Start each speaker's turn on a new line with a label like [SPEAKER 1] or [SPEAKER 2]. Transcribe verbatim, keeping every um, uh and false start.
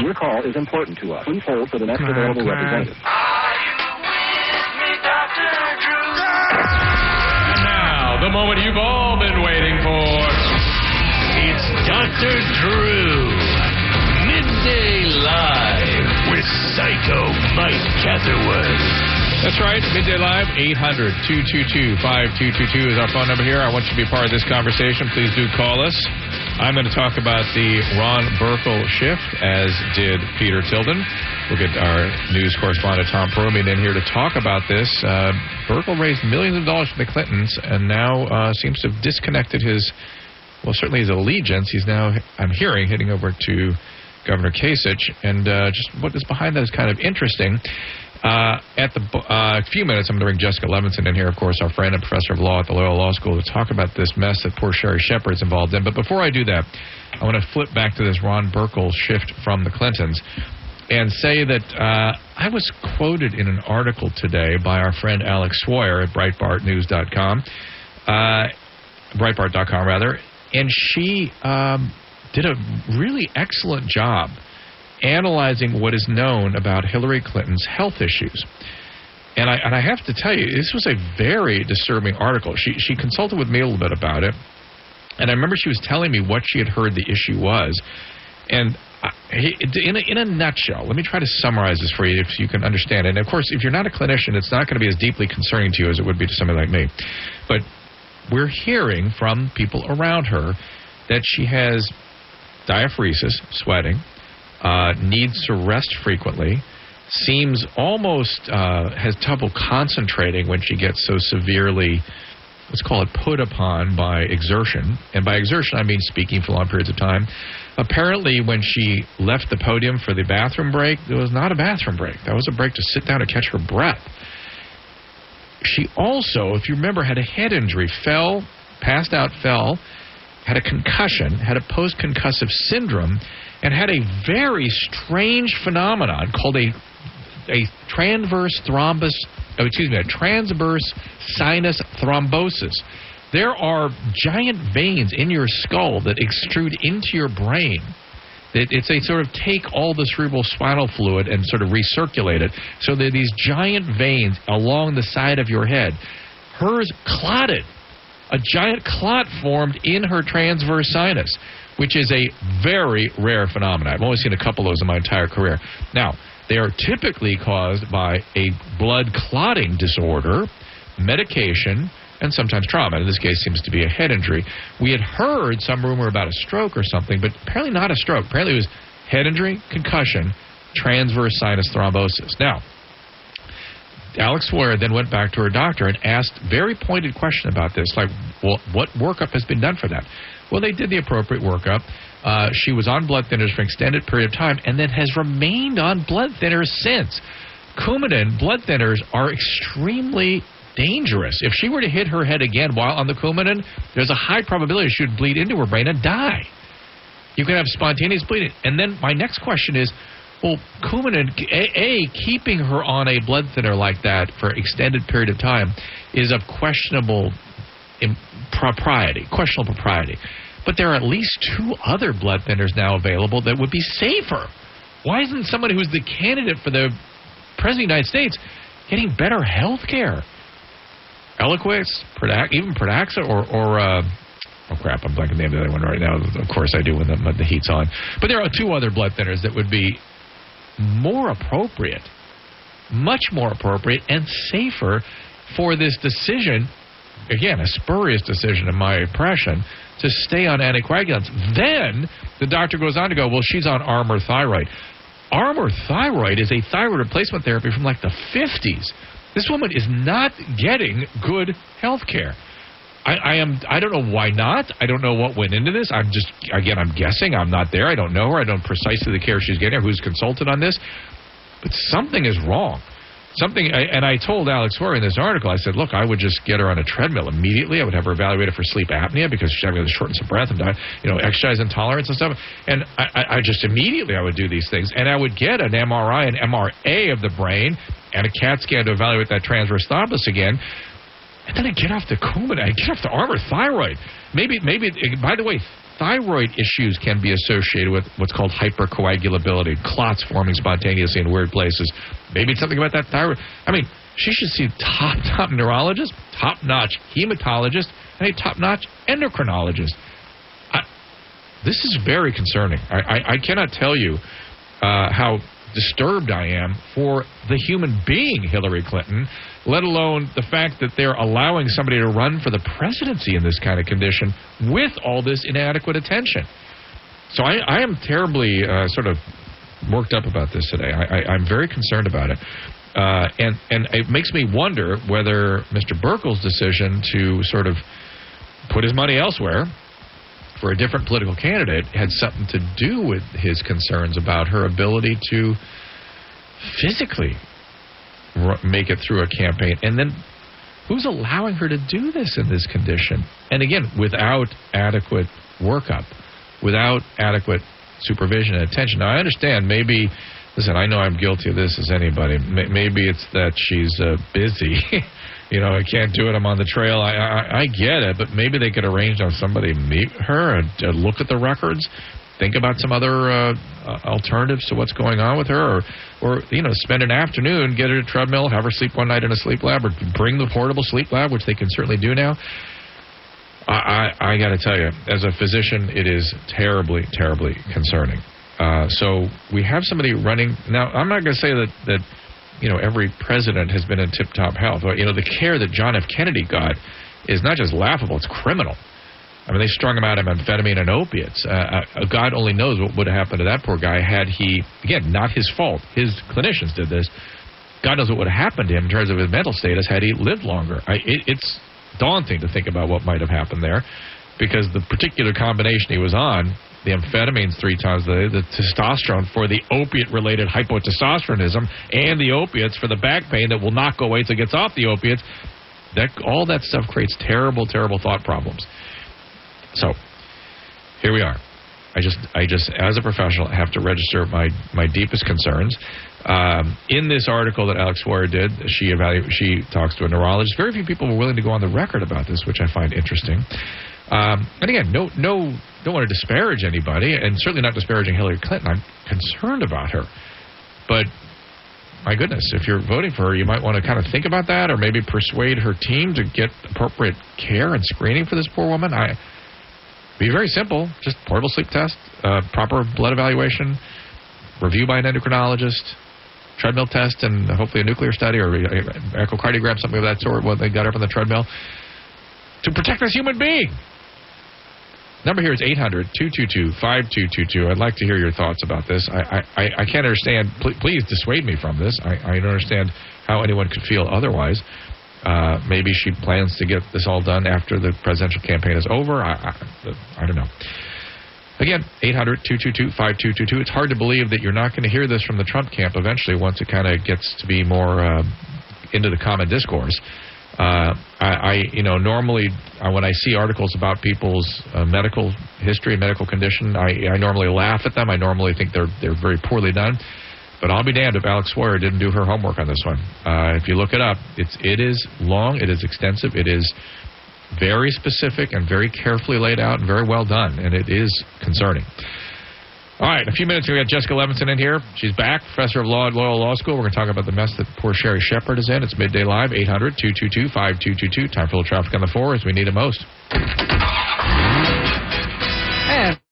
[SPEAKER 1] Your call is important to us. Please hold for the next available representative.
[SPEAKER 2] Are you with me, Doctor Drew?
[SPEAKER 3] And now, the moment you've all been waiting for. It's Doctor Drew. Midday Live with Psycho Mike Catherwood. That's right, Midday Live, eight hundred, two two two, five two two two is our phone number here. I want you to be part of this conversation. Please do call us. I'm going to talk about the Ron Burkle shift, as did Peter Tilden. We'll get our news correspondent Tom Perumian in here to talk about this. Uh, Burkle raised millions of dollars for the Clintons and now uh, seems to have disconnected his, well, certainly his allegiance. He's now, I'm hearing, heading over to Governor Kasich. And uh, just what is behind that is kind of interesting. Uh, at the uh, few minutes, I'm going to bring Jessica Levinson in here, of course, our friend and professor of law at the Loyola Law School, to talk about this mess that poor Sherry Shepard's involved in. But before I do that, I want to flip back to this Ron Burkle shift from the Clintons and say that uh, I was quoted in an article today by our friend Alex Swoyer at Breitbart News dot com, uh, Breitbart dot com, rather, and she um, did a really excellent job analyzing what is known about Hillary Clinton's health issues. And I and I have to tell you, this was a very disturbing article. She she consulted with me a little bit about it, and I remember she was telling me what she had heard the issue was. And I, in, a, in a nutshell, let me try to summarize this for you if you can understand it. And, of course, if you're not a clinician, it's not going to be as deeply concerning to you as it would be to somebody like me. But we're hearing from people around her that she has diaphoresis, sweating, Uh, needs to rest frequently, seems almost uh, has trouble concentrating when she gets so severely, let's call it, put upon by exertion. And by exertion, I mean speaking for long periods of time. Apparently, when she left the podium for the bathroom break, there was not a bathroom break. That was a break to sit down and catch her breath. She also, if you remember, had a head injury, fell, passed out, fell, had a concussion, had a post-concussive syndrome, and had a very strange phenomenon called a a transverse thrombus, oh, excuse me, a transverse sinus thrombosis. There are giant veins in your skull that extrude into your brain. It, it's a sort of take all the cerebral spinal fluid and sort of recirculate it. So there are these giant veins along the side of your head. Hers clotted. A giant clot formed in her transverse sinus, which is a very rare phenomenon. I've only seen a couple of those in my entire career. Now, they are typically caused by a blood clotting disorder, medication, and sometimes trauma. In this case, seems to be a head injury. We had heard some rumor about a stroke or something, but apparently not a stroke. Apparently it was head injury, concussion, transverse sinus thrombosis. Now, Alex Swoyer then went back to her doctor and asked a very pointed question about this, like, well, what workup has been done for that? Well, they did the appropriate workup. Uh, she was on blood thinners for an extended period of time and then has remained on blood thinners since. Coumadin blood thinners are extremely dangerous. If she were to hit her head again while on the Coumadin, there's a high probability she would bleed into her brain and die. You can have spontaneous bleeding. And then my next question is, well, Coumadin, a, a, keeping her on a blood thinner like that for an extended period of time is of questionable propriety, questionable propriety. But there are at least two other blood thinners now available that would be safer. Why isn't somebody who's the candidate for the President of the United States getting better health care? Eliquis, Pradax, even Pradaxa, or, or uh, oh crap, I'm blanking the name of the other one right now. Of course I do when the, when the heat's on. But there are two other blood thinners that would be more appropriate, much more appropriate and safer for this decision, again, a spurious decision in my impression, to stay on anticoagulants. Then the doctor goes on to go, well, she's on Armour thyroid. Armour thyroid is a thyroid replacement therapy from like the fifties. This woman is not getting good health care. I, I am. I don't know why not. I don't know what went into this. I'm just, again, I'm guessing. I'm not there. I don't know her. I don't know precisely the care she's getting or who's consulted on this. But something is wrong. Something, and I told Alex Swoyer in this article, I said, look, I would just get her on a treadmill immediately. I would have her evaluated for sleep apnea because she's having the shortness of breath and, you know, exercise intolerance and stuff. And I, I just immediately I would do these things. And I would get an M R I and M R A of the brain and a CAT scan to evaluate that transverse thrombus again. And then I get off the Coumadin, I get off the Armour thyroid. Maybe, maybe. By the way,
[SPEAKER 4] thyroid issues can be associated with what's called hypercoagulability, clots forming spontaneously in weird places. Maybe it's something about that thyroid. I mean, she should see top, top neurologist, top-notch hematologist, and a top-notch endocrinologist. I, this is very concerning. I, I, I cannot tell you uh, how disturbed I am for the human being Hillary Clinton, let alone the fact that they're allowing somebody to run for the presidency in this kind of condition with all this inadequate attention. So I, I am terribly uh, sort of worked up about this today. I, I, I'm very concerned about it. Uh, and, and it makes me wonder whether Mister Burkle's decision to sort of put his money elsewhere for a different political candidate had something to do with his concerns about her ability to physically r- make it through a campaign. And then who's allowing her to do this in this condition? And again, without adequate workup, without adequate supervision and attention. Now, I understand maybe, listen, I know I'm guilty of this as anybody. M- maybe it's that she's uh, busy. You know, I can't do it. I'm on the trail. I, I I get it, but maybe they could arrange to have somebody meet her and uh, look at the records, think about some other uh, uh, alternatives to what's going on with her, or, or, you know, spend an afternoon, get her to a treadmill, have her sleep one night in a sleep lab, or bring the portable sleep lab, which they can certainly do now. I, I, I got to tell you, as a physician, it is terribly, terribly concerning. Uh, so we have somebody running. Now, I'm not going to say that, that, you know, every president has been in tip-top health. You know, the care that John F. Kennedy got is not just laughable, it's criminal. I mean, they strung him out of amphetamine and opiates. Uh, uh, God only knows what would have happened to that poor guy had he, again, not his fault. His clinicians did this. God knows what would have happened to him in terms of his mental status had he lived longer. I, it, it's daunting to think about what might have happened there, because the particular combination he was on, the amphetamines three times a day, the testosterone for the opiate-related hypotestosteronism, and the opiates for the back pain that will not go away until it gets off the opiates, that all that stuff creates terrible, terrible thought problems. So, here we are. I just, I just, as a professional, have to register my, my deepest concerns. Um, in this article that Alex Swoyer did, she evalu- she talks to a neurologist. Very few people were willing to go on the record about this, which I find interesting. Um, and again, no, no, don't want to disparage anybody, and certainly not disparaging Hillary Clinton. I'm concerned about her. But, my goodness, if you're voting for her, you might want to kind of think about that, or maybe persuade her team to get appropriate care and screening for this poor woman. I be very simple, just portable sleep test, uh, proper blood evaluation, review by an endocrinologist, treadmill test, and hopefully a nuclear study or echocardiogram, something of that sort, what they got up on the treadmill, to protect this human being. Number here is eight hundred, two two two, five two two two. I'd like to hear your thoughts about this. I I, I can't understand. Please, please dissuade me from this. I, I don't understand how anyone could feel otherwise. Uh, maybe she plans to get this all done after the presidential campaign is over. I, I, I don't know. Again, eight hundred, two two two, five two two two. It's hard to believe that you're not going to hear this from the Trump camp eventually once it kind of gets to be more uh, into the common discourse. Uh, I, I, you know, normally uh, when I see articles about people's uh, medical history, medical condition, I, I normally laugh at them. I normally think they're they're very poorly done. But I'll be damned if Alex Swoyer didn't do her homework on this one. Uh, if you look it up, it's it is long, it is extensive, it is very specific and very carefully laid out and very well done, and it is concerning. All right, in a few minutes, we got Jessica Levinson in here. She's back, professor of law at Loyola Law School. We're going to talk about the mess that poor Sherry Shepard is in. It's Midday Live, eight hundred, two two two, five two two two. Time for a little traffic on the four as we need it most.